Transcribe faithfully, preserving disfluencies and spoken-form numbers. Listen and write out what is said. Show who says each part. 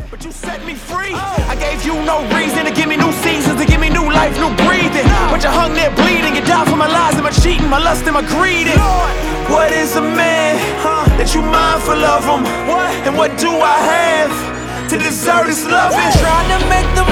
Speaker 1: but you set me free. I gave you no reason to give me new seasons, to give me new life, new breathing. But you hung there bleeding, you died for my lies and my cheating, my lust and my greed. What is a man that you mindful of him? And what do I have to deserve this loving?
Speaker 2: Trying to make the